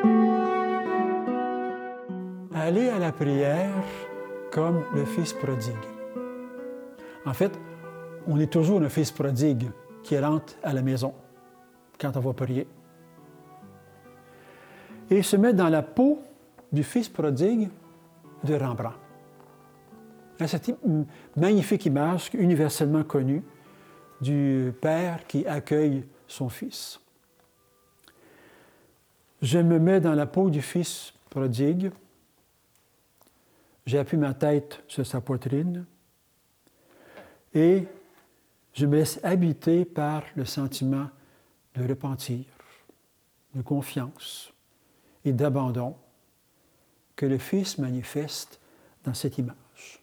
Aller à la prière comme le fils prodigue. En fait, on est toujours un fils prodigue qui rentre à la maison quand on va prier. Et se mettre dans la peau du fils prodigue de Rembrandt. Cette magnifique image universellement connue du père qui accueille son fils. Je me mets dans la peau du fils prodigue. J'appuie ma tête sur sa poitrine et je me laisse habiter par le sentiment de repentir, de confiance et d'abandon que le Fils manifeste dans cette image.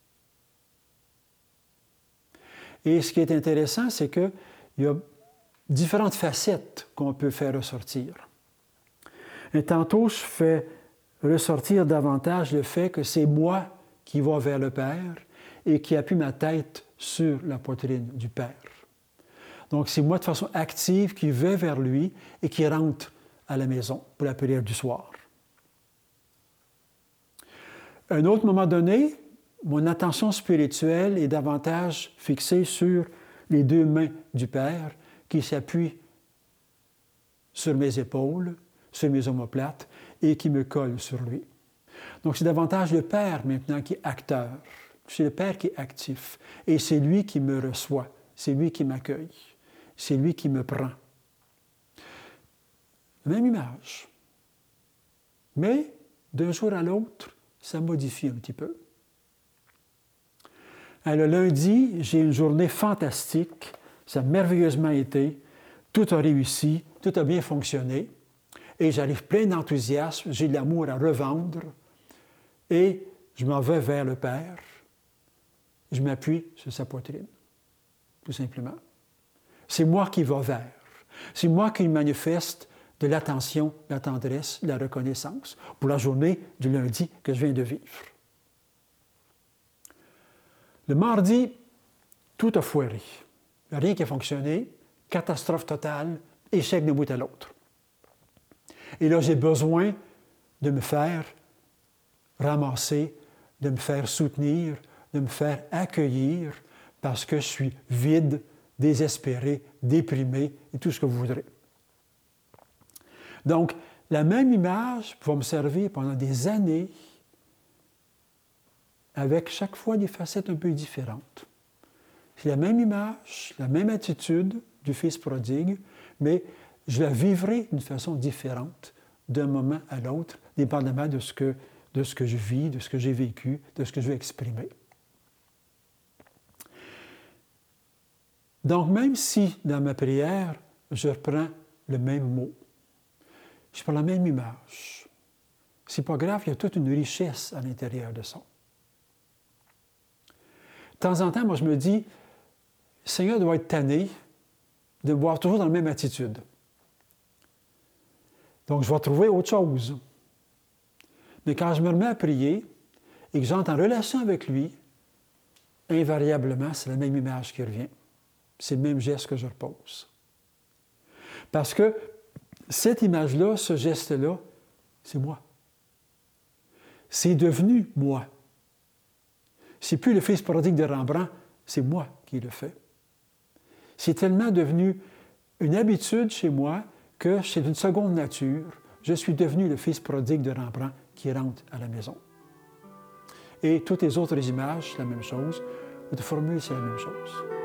Et ce qui est intéressant, c'est qu'il y a différentes facettes qu'on peut faire ressortir. Et tantôt, je fais ressortir davantage le fait que c'est moi qui va vers le Père et qui appuie ma tête sur la poitrine du Père. Donc, c'est moi de façon active qui vais vers lui et qui rentre à la maison pour la prière du soir. À un autre moment donné, mon attention spirituelle est davantage fixée sur les deux mains du Père qui s'appuient sur mes épaules, sur mes omoplates et qui me collent sur lui. Donc, c'est davantage le Père maintenant qui est acteur. C'est le Père qui est actif. Et c'est lui qui me reçoit. C'est lui qui m'accueille. C'est lui qui me prend. Même image. Mais, d'un jour à l'autre, ça modifie un petit peu. Le lundi, j'ai une journée fantastique. Ça a merveilleusement été. Tout a réussi. Tout a bien fonctionné. Et j'arrive plein d'enthousiasme. J'ai de l'amour à revendre. Et je m'en vais vers le Père. Je m'appuie sur sa poitrine, tout simplement. C'est moi qui va vers. C'est moi qui manifeste de l'attention, de la tendresse, de la reconnaissance pour la journée du lundi que je viens de vivre. Le mardi, tout a foiré. Rien qui a fonctionné, catastrophe totale, échec d'un bout à l'autre. Et là, j'ai besoin de me faire ramasser, de me faire soutenir, de me faire accueillir parce que je suis vide, désespéré, déprimé et tout ce que vous voudrez. Donc, la même image va me servir pendant des années avec chaque fois des facettes un peu différentes. C'est la même image, la même attitude du Fils prodigue, mais je la vivrai d'une façon différente d'un moment à l'autre, dépendamment de ce que je vis, de ce que j'ai vécu, de ce que je veux exprimer. Donc, même si dans ma prière, je reprends le même mot, je prends la même image, c'est pas grave, il y a toute une richesse à l'intérieur de ça. De temps en temps, moi, je me dis, le Seigneur doit être tanné de me voir toujours dans la même attitude. Donc, je vais trouver autre chose. Mais quand je me remets à prier et que j'entre en relation avec lui, invariablement, c'est la même image qui revient. C'est le même geste que je repose. Parce que cette image-là, ce geste-là, c'est moi. C'est devenu moi. C'est plus le Fils prodigue de Rembrandt, c'est moi qui le fais. C'est tellement devenu une habitude chez moi que c'est une seconde nature. Je suis devenu le Fils prodigue de Rembrandt qui rentre à la maison. Et toutes les autres images, c'est la même chose. Votre formule, c'est la même chose.